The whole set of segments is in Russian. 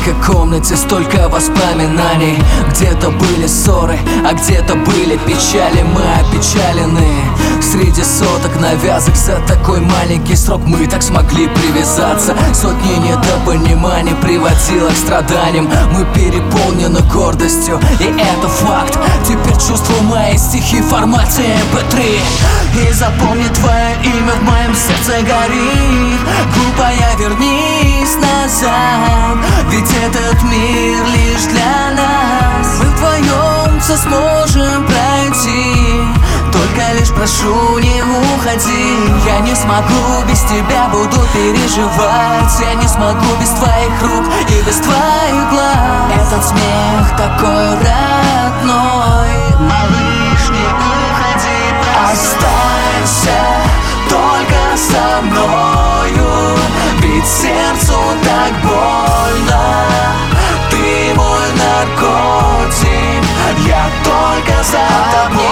маленькой комнате столько воспоминаний. Где-то были ссоры, а где-то были печали. Мы опечалены среди соток навязок. За такой маленький срок мы так смогли привязаться. Сотни недопониманий приводило к страданиям. Мы переполнены гордостью, и это факт. Теперь чувствую мои стихи в формате MP3. И запомни, твое имя в моем сердце горит. Глупая, вернись назад, ведь этот мир лишь для нас. Мы вдвоем все сможем пройти. Только лишь прошу, не уходи. Я не смогу без тебя, буду переживать. Я не смогу без твоих рук и без твоих глаз. Этот смех такой родной. Малыш, не уходи, останься только со мною, ведь сердцу так больно. Ты мой наркотик, я только за тобой.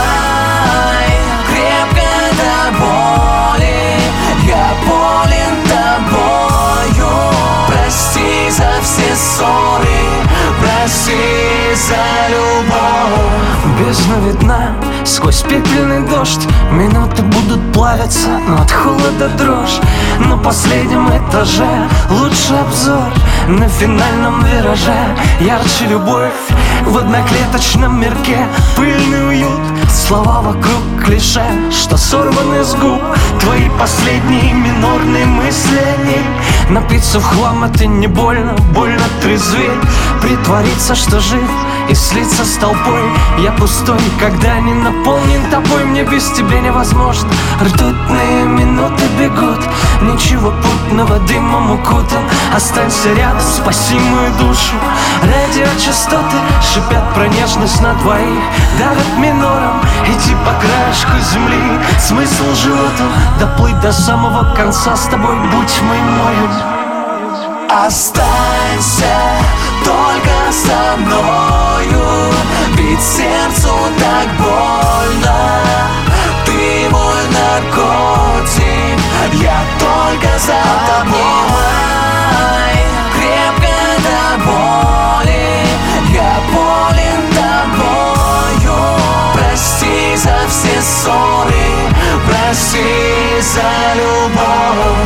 Крепко до боли, я болен тобою. Прости за все ссоры, прости за любовь. Бездна видна сквозь пепельный дождь. Минуты будут плавиться, но от холода дрожь. На последнем этаже лучший обзор. На финальном вираже ярче любовь. В одноклеточном мирке пыльный уют. Слова вокруг клише, что сорваны с губ. Твои последние минорные мысли о ней. Напиться в хлам это не больно, больно трезветь. Притвориться, что жив и слиться с толпой. Я пустой, когда не наполнен тобой. Мне без тебя невозможно. Ртутные минуты бегут. Ничего путного дымом укутан. Останься рядом, спаси мою душу. Радиочастоты шипят про нежность на двоих. Давят минором, иди по краешку земли. Смысл живота доплыть до самого конца. С тобой будь моим морем. Останься только со мною, ведь сердцу так больно. Ты мой наркотик, я только за тобой. Крепко до боли, я болен тобою. Прости за все ссоры, прости за любовь.